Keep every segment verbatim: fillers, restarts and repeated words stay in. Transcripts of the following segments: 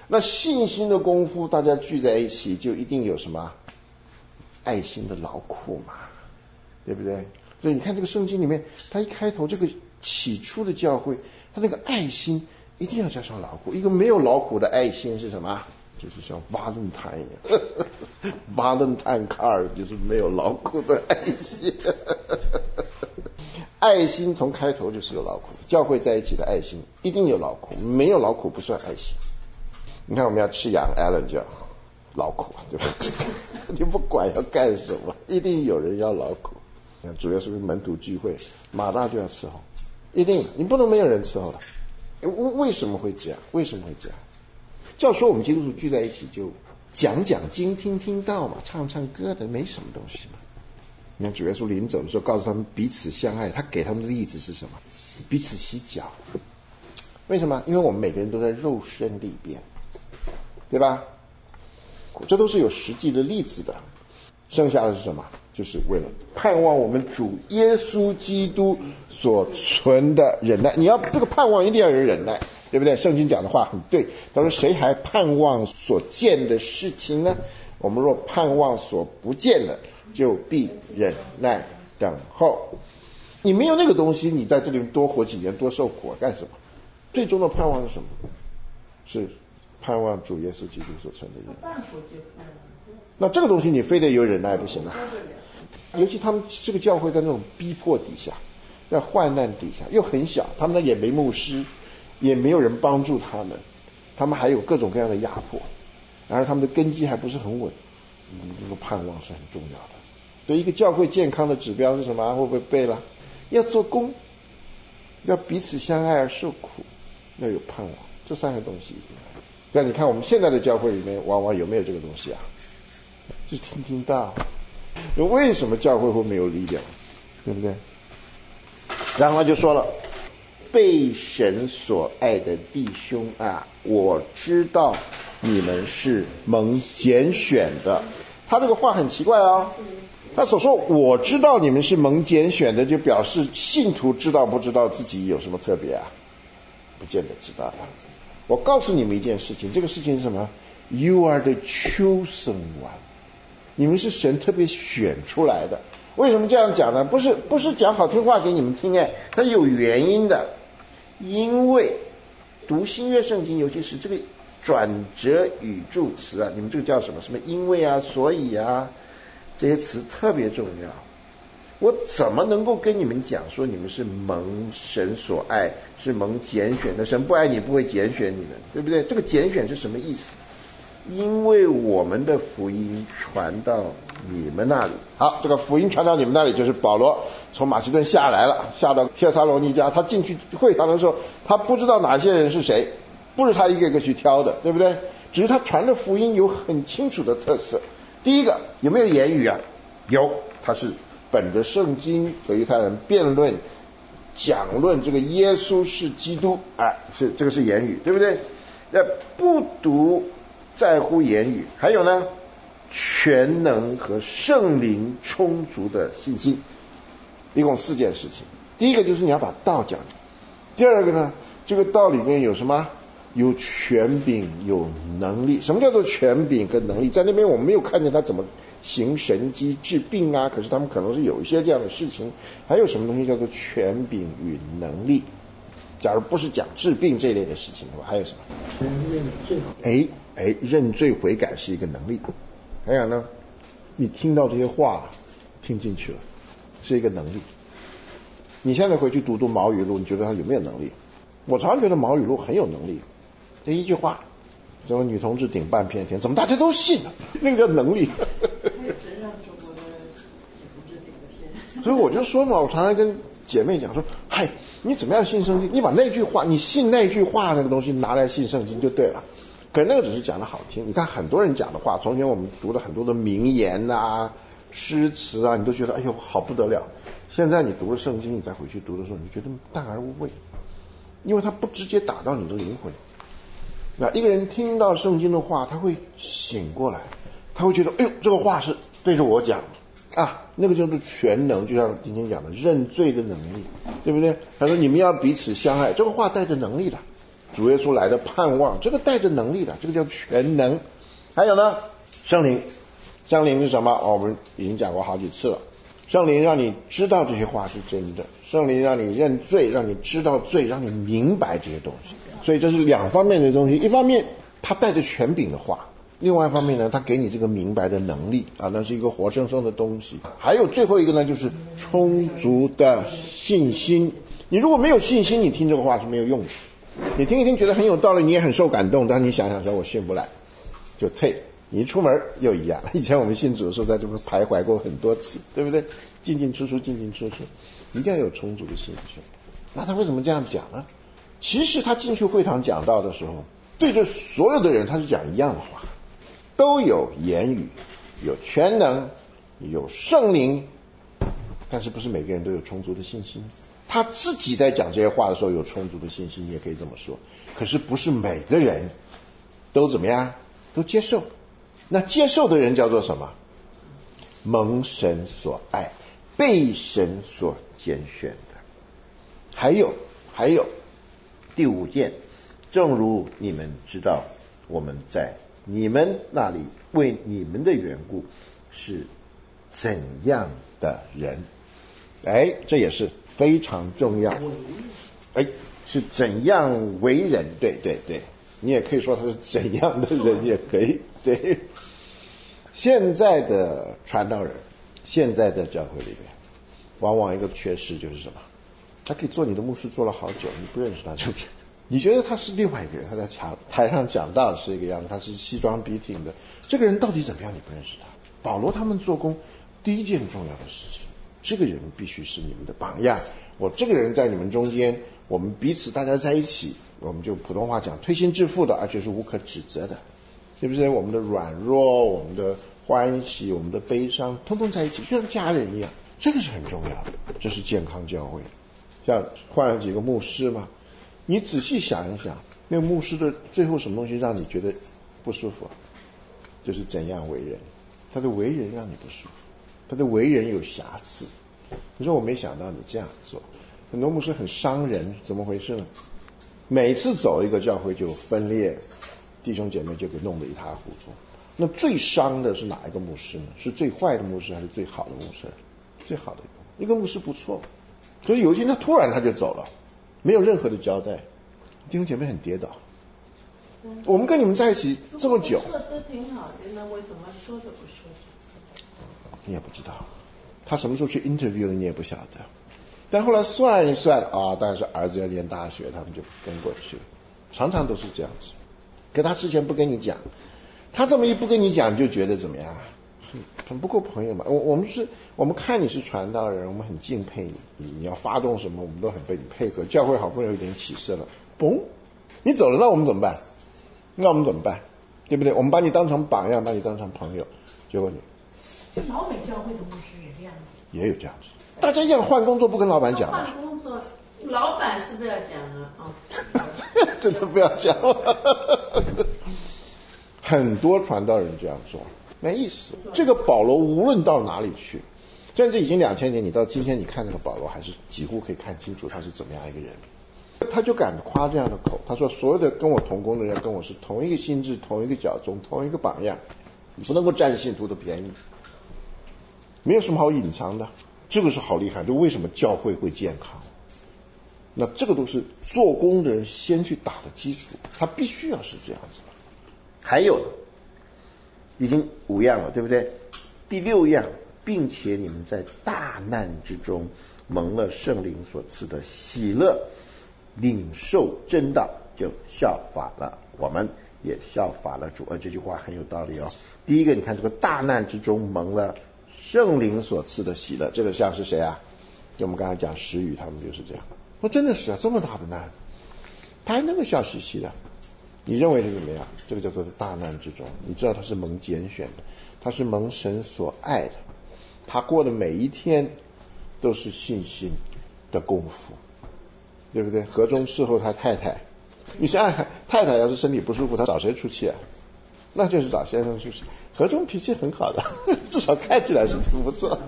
那信心的功夫，大家聚在一起，就一定有什么爱心的劳苦嘛，对不对？所以你看这个圣经里面，它一开头这个起初的教会，它那个爱心一定要加上劳苦。一个没有劳苦的爱心是什么？就是像 Valentine 一样，Valentine card 就是没有劳苦的爱心。爱心从开头就是有劳苦，教会在一起的爱心一定有劳苦，没有劳苦不算爱心。你看我们要吃羊 Allen 就要劳苦，对不对？你不管要干什么，一定有人要劳苦。你看主要是不是门徒聚会，马大就要伺候，一定你不能没有人伺候的。为什么会这样？为什么会这样？照说我们基督徒聚在一起就讲讲经、听听道嘛，唱唱歌的，没什么东西嘛。你看主耶稣临走的时候告诉他们彼此相爱，他给他们的例子是什么？彼此洗脚。为什么？因为我们每个人都在肉身里边，对吧？这都是有实际的例子的。剩下的是什么？就是为了盼望我们主耶稣基督所存的忍耐。你要这个盼望一定要有忍耐，对不对？圣经讲的话很对，他说谁还盼望所见的事情呢？我们若盼望所不见的，就必忍耐等候。你没有那个东西，你在这里多活几年多受苦干什么？最终的盼望是什么？是盼望主耶稣基督所存的忍耐。那这个东西你非得有忍耐不行啊！尤其他们这个教会在那种逼迫底下，在患难底下，又很小，他们呢也没牧师，也没有人帮助他们，他们还有各种各样的压迫，然而他们的根基还不是很稳。嗯，这个盼望是很重要的。所以一个教会健康的指标是什么？会不会背了？要做工，要彼此相爱而受苦，要有盼望，这三个东西一定要。那你看我们现在的教会里面，往往有没有这个东西啊？就听听到，为什么教会会没有力量？对不对？然后就说了，被神所爱的弟兄啊，我知道你们是蒙拣选的。他这个话很奇怪哦，他所说我知道你们是蒙拣选的，就表示信徒知道不知道自己有什么特别啊？不见得知道的。我告诉你们一件事情，这个事情是什么？ You are the chosen one， 你们是神特别选出来的。为什么这样讲呢？不是不是讲好听话给你们听，哎，它有原因的。因为读新约圣经，尤其是这个转折语助词啊，你们这个叫什么什么因为啊所以啊，这些词特别重要。我怎么能够跟你们讲说你们是蒙神所爱，是蒙拣选的？神不爱你不会拣选你们，对不对？这个拣选是什么意思？因为我们的福音传到你们那里。好，这个福音传到你们那里，就是保罗从马其顿下来了，下到帖撒罗尼迦。他进去会堂的时候，他不知道哪些人是谁，不是他一个一个去挑的，对不对？只是他传的福音有很清楚的特色。第一个，有没有言语啊？有，他是本着圣经和犹太人辩论讲论这个耶稣是基督，哎，是这个是言语，对不对？那不独在乎言语，还有呢，全能和圣灵充足的信心。一共四件事情。第一个就是你要把道讲，第二个呢，这个道里面有什么？有权柄，有能力。什么叫做权柄跟能力？在那边我们没有看见他怎么行神迹治病啊，可是他们可能是有一些这样的事情。还有什么东西叫做权柄与能力？假如不是讲治病这类的事情的话，还有什么？认罪。哎哎，认罪悔改是一个能力。还有呢，你听到这些话，听进去了，是一个能力。你现在回去读读毛语录，你觉得他有没有能力？我常觉得毛语录很有能力。这一句话，什么女同志顶半片天，怎么大家都信了？那个叫能力。所以我就说嘛，我常常跟姐妹讲说，嗨，你怎么样信圣经？你把那句话，你信那句话那个东西拿来信圣经就对了。可是那个只是讲的好听。你看很多人讲的话，从前我们读了很多的名言啊、诗词啊，你都觉得哎呦好不得了。现在你读了圣经，你再回去读的时候，你就觉得淡而无味，因为它不直接打到你的灵魂。那一个人听到圣经的话，他会醒过来，他会觉得哎呦这个话是对着我讲啊，那个叫做全能，就像今天讲的认罪的能力，对不对？他说你们要彼此相爱，这个话带着能力的。 主耶稣来的盼望，这个带着能力的，这个叫全能。还有呢，圣灵，圣灵是什么？哦，我们已经讲过好几次了。圣灵让你知道这些话是真的，圣灵让你认罪，让你知道罪，让你明白这些东西。所以这是两方面的东西，一方面他带着权柄的话，另外一方面呢，他给你这个明白的能力啊，那是一个活生生的东西。还有最后一个呢，就是充足的信心。你如果没有信心，你听这个话是没有用的。你听一听觉得很有道理，你也很受感动，但你想想说我信不来，就退。你一出门又一样，以前我们信主的时候在这边徘徊过很多次，对不对？进进出出，进进出出，一定要有充足的信心。那他为什么这样讲呢？其实他进去会堂讲道的时候，对着所有的人他是讲一样的话，都有言语，有全能，有圣灵，但是不是每个人都有充足的信心。他自己在讲这些话的时候有充足的信心，也可以这么说，可是不是每个人都怎么样，都接受。那接受的人叫做什么？蒙神所爱，被神所拣选的。还有还有第五件，正如你们知道，我们在你们那里为你们的缘故是怎样的人。哎，这也是非常重要。哎，是怎样为人？对对对，你也可以说他是怎样的人，也可以。对，现在的传道人，现在的教会里面，往往一个缺失就是什么？他可以做你的牧师做了好久，你不认识他就不，你觉得他是另外一个人，他在台上讲道是一个样子，他是西装笔挺的，这个人到底怎么样？你不认识他。保罗他们做工，第一件重要的事情，这个人必须是你们的榜样。我这个人在你们中间，我们彼此大家在一起，我们就普通话讲推心置腹的，而且是无可指责的，对不对？我们的软弱，我们的欢喜，我们的悲伤，通通在一起，就像家人一样，这个是很重要的，这是健康教会。像换了几个牧师嘛，你仔细想一想，那个牧师的最后什么东西让你觉得不舒服？就是怎样为人，他的为人让你不舒服，他的为人有瑕疵。你说我没想到你这样做，很多牧师很伤人，怎么回事呢？每次走一个教会就分裂，弟兄姐妹就给弄得一塌糊涂。那最伤的是哪一个牧师呢？是最坏的牧师还是最好的牧师？最好的一个牧师不错，所以有一天他突然他就走了，没有任何的交代，弟兄姐妹很跌倒。嗯、我们跟你们在一起这么久， 说的挺好的，那为什么说都不说？ 你也不知道，他什么时候去 interview 的你也不晓得。但后来算一算啊，当然是儿子要念大学，他们就跟过去了，常常都是这样子。可他之前不跟你讲，他这么一不跟你讲，就觉得怎么样？很很不够朋友嘛。我我们是，我们看你是传道人，我们很敬佩你，你你要发动什么，我们都很被你配合。教会好不容易有点起色了，嘣，你走了，那我们怎么办？那我们怎么办？对不对？我们把你当成榜样，把你当成朋友，结果你， 就老美教会的牧师也这样， 也有这样子。大家一样换工作不跟老板讲吗？ 换工作，老板是不要讲啊啊！ 哦、真的不要讲。很多传道人这样做没意思。这个保罗无论到哪里去，甚至已经两千年，你到今天你看这个保罗，还是几乎可以看清楚他是怎么样一个人。他就敢夸这样的口，他说所有的跟我同工的人跟我是同一个心智，同一个脚中，同一个榜样，你不能够占信徒的便宜，没有什么好隐藏的。这个是好厉害，就为什么教会会健康？那这个都是做工的人先去打的基础，他必须要是这样子的。还有已经五样了，对不对？第六样，并且你们在大难之中蒙了圣灵所赐的喜乐，领受真道，就效法了我们，也效法了主。而这句话很有道理哦。第一个，你看这个大难之中蒙了圣灵所赐的喜乐，这个像是谁啊？就我们刚才讲石宇他们就是这样。我真的是啊，这么大的难，他还能够笑嘻嘻的。你认为是怎么样？这个叫做大难之中，你知道他是蒙拣选的，他是蒙神所爱的，他过的每一天都是信心的功夫，对不对？河中伺候他太太，你想想看，太太要是身体不舒服，他找谁出气啊？那就是找先生出气。河中脾气很好的，至少看起来是挺不错。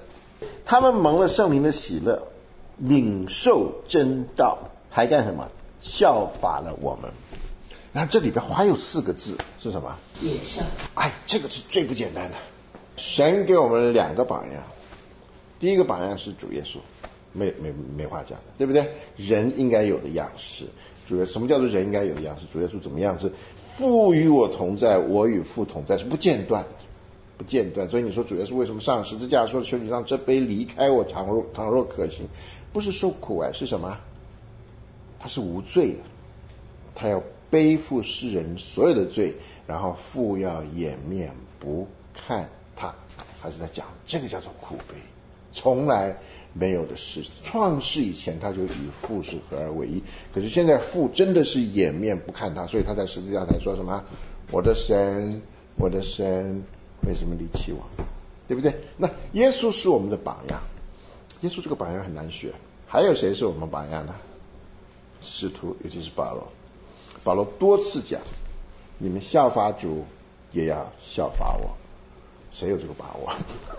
他们蒙了圣灵的喜乐，领受真道，还干什么？ 效法了我们。那这里边还有四个字是什么？ 也效法。 哎，这个是最不简单的。神给我们两个榜样，第一个榜样是主耶稣，没没没话讲的，对不对？人应该有的样式。主耶什么叫做人应该有的样式？主耶稣怎么样？是父与我同在，我与父同在，是不间断的，不间断。所以你说主耶稣为什么上十字架说求你让这杯离开我，倘若倘若可行，不是受苦啊，是什么？他是无罪的，他要背负世人所有的罪，然后父要掩面不看他，还是在讲这个叫做苦悲，从来没有的事。创世以前他就与父是合而为一，可是现在父真的是掩面不看他，所以他在十字架才说什么？我的神，我的神，为什么离弃我？对不对？那耶稣是我们的榜样，耶稣这个榜样很难学。还有谁是我们榜样呢？使徒，尤其是保罗。保罗多次讲，你们效法主，也要效法我。谁有这个把握？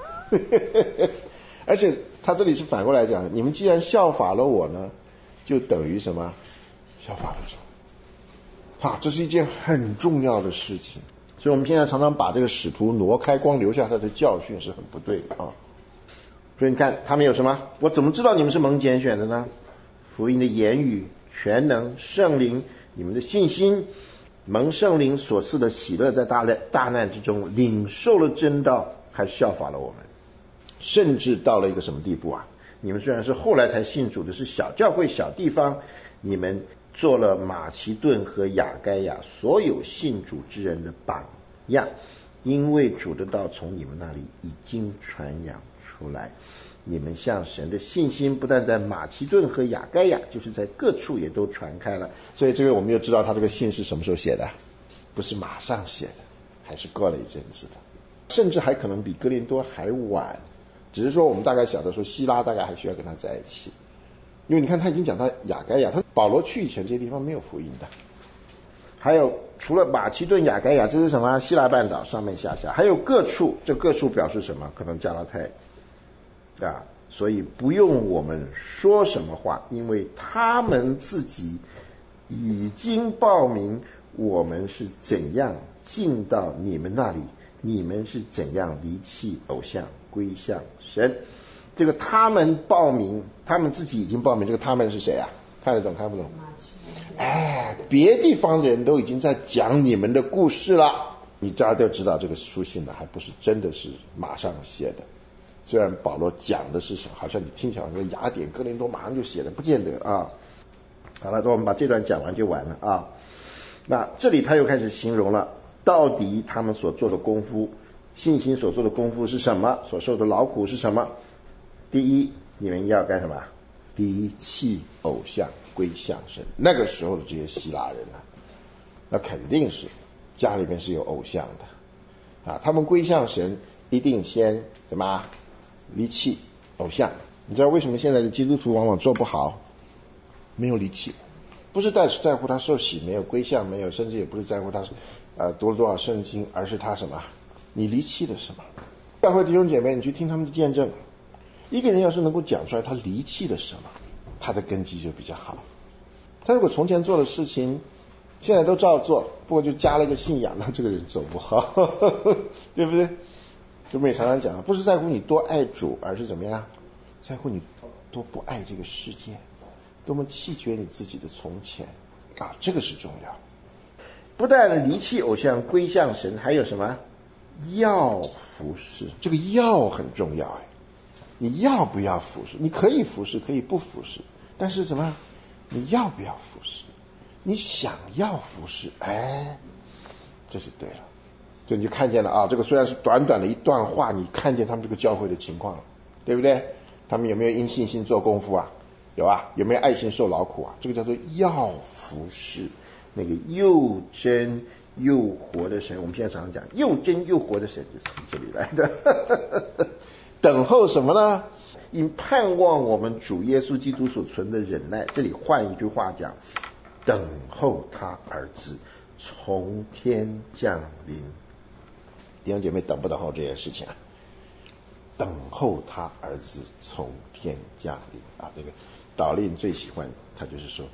而且他这里是反过来讲，你们既然效法了我呢，就等于什么？效法了主。啊，这是一件很重要的事情。所以我们现在常常把这个使徒挪开，光留下他的教训是很不对的啊。所以你看他们有什么？我怎么知道你们是蒙拣选的呢？福音的言语、全能、圣灵，你们的信心，蒙圣灵所赐的喜乐，在大难大难之中领受了真道，还效法了我们，甚至到了一个什么地步啊？你们虽然是后来才信主的，是小教会小地方，你们做了马其顿和亚该亚所有信主之人的榜样，因为主的道从你们那里已经传扬出来，你们向神的信心不但在马其顿和亚该亚，就是在各处也都传开了。所以这个我们又知道他这个信是什么时候写的，不是马上写的，还是过了一阵子的，甚至还可能比哥林多还晚。只是说我们大概晓得说希拉大概还需要跟他在一起，因为你看他已经讲到亚该亚，他保罗去以前这些地方没有福音的。还有除了马其顿、亚该亚，这是什么？希腊半岛上面下下，还有各处，这各处表示什么？可能加拉太啊，所以不用我们说什么话，因为他们自己已经报名我们是怎样进到你们那里，你们是怎样离弃偶像归向神。这个他们报名，他们自己已经报名，这个他们是谁啊？看得懂看不懂？哎，别地方的人都已经在讲你们的故事了，你大家就知道这个书信呢，还不是真的是马上写的。虽然保罗讲的是什么，好像你听起来说雅典、哥林多马上就写的，不见得啊。好了，我们把这段讲完就完了啊。那这里他又开始形容了，到底他们所做的功夫，信心所做的功夫是什么？所受的劳苦是什么？第一，你们要干什么？离弃偶像，归向神。那个时候的这些希腊人呢、啊，那肯定是家里面是有偶像的啊。他们归向神，一定先什么？离弃偶像。你知道为什么现在的基督徒往往做不好？没有离弃，不是在在乎他受洗没有，归向没有，甚至也不是在乎他呃读了多少圣经，而是他什么？你离弃了什么？教会弟兄姐妹，你去听他们的见证，一个人要是能够讲出来他离弃了什么，他的根基就比较好。他如果从前做的事情现在都照做，不过就加了一个信仰，那这个人走不好对不对？我们也常常讲，不是在乎你多爱主，而是怎么样，在乎你多不爱这个世界，多么弃绝你自己的从前啊，这个是重要。不但离弃偶像归向神，还有什么？要服侍，这个要很重要哎。你要不要服侍？你可以服侍，可以不服侍，但是什么？你要不要服侍？你想要服侍，哎，这是对了。就你就看见了啊，这个虽然是短短的一段话，你看见他们这个教会的情况了，对不对？他们有没有因信心做功夫啊？有啊。有没有爱心受劳苦啊？这个叫做要服侍，那个又真又活的神，我们现在常常讲又真又活的神就是从这里来的等候什么呢？因盼望我们主耶稣基督所存的忍耐，这里换一句话讲，等候他儿子从天降临。弟兄姐妹，等不等候这件事情啊？等候他儿子从天降临啊！这个导令最喜欢他就是说，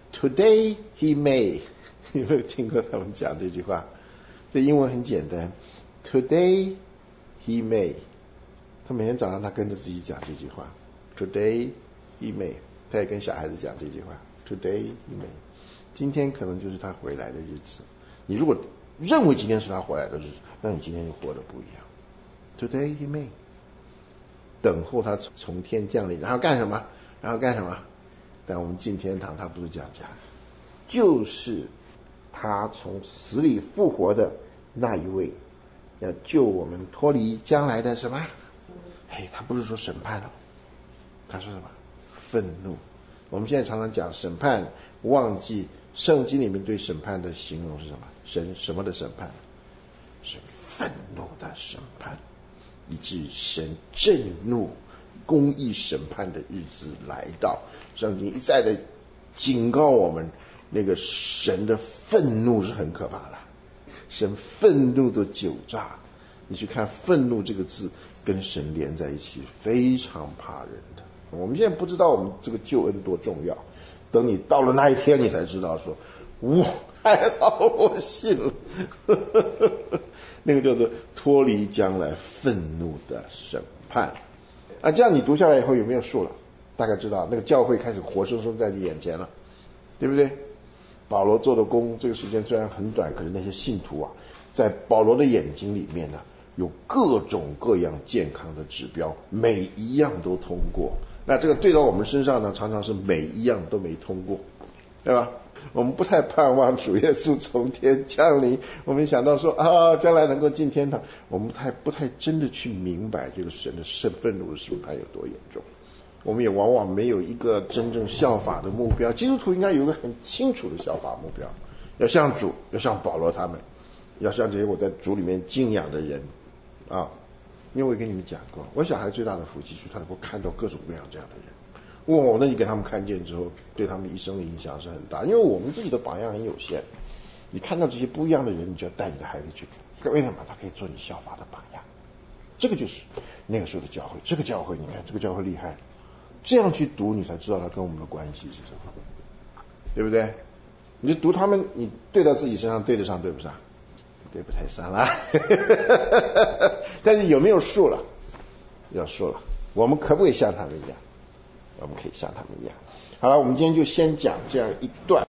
Today he may， 有没有听过他们讲这句话？这英文很简单 ，Today he may。他每天早上他跟着自己讲这句话 ，Today he may。他也跟小孩子讲这句话 ，Today he may。今天可能就是他回来的日子。你如果认为今天是他回来的日子，那你今天就活得不一样。Today he may。等候他从天降临，然后干什么？然后干什么？但我们进天堂，他不是这样讲，就是他从死里复活的那一位，要救我们脱离将来的什么？哎，他不是说审判了，他说什么？愤怒。我们现在常常讲审判，忘记圣经里面对审判的形容是什么？神什么的审判？是愤怒的审判，以至于神震怒、公义审判的日子来到。圣经一再的警告我们，那个神的愤怒是很可怕的，神愤怒的酒榨。你去看愤怒这个字跟神连在一起，非常怕人的。我们现在不知道我们这个救恩多重要，等你到了那一天，你才知道说，哇，还好我信了。那个叫做脱离将来愤怒的审判啊！这样你读下来以后有没有数了？大概知道那个教会开始活生生在你眼前了，对不对？保罗做的工，这个时间虽然很短，可是那些信徒啊，在保罗的眼睛里面呢，有各种各样健康的指标，每一样都通过。那这个对到我们身上呢，常常是每一样都没通过，对吧？我们不太盼望主耶稣从天降临，我们想到说啊，将来能够进天堂，我们太不太真的去明白这个神的圣愤怒的审判有多严重。我们也往往没有一个真正效法的目标。基督徒应该有一个很清楚的效法目标，要像主，要像保罗他们，要像这些我在主里面敬仰的人啊。因为我也跟你们讲过，我小孩最大的福气是他能够看到各种各样这样的人。问我，那你给他们看见之后，对他们一生的影响是很大。因为我们自己的榜样很有限，你看到这些不一样的人，你就要带你的孩子去。为什么？他可以做你效法的榜样。这个就是那个时候的教会。这个教会，你看这个教会厉害，这样去读，你才知道他跟我们的关系是什么，对不对？你就读他们，你对到自己身上对得上对不上？对不太上啦。但是有没有数了？要数了。我们可不可以像他们一样？我们可以像他们一样。好了，我们今天就先讲这样一段。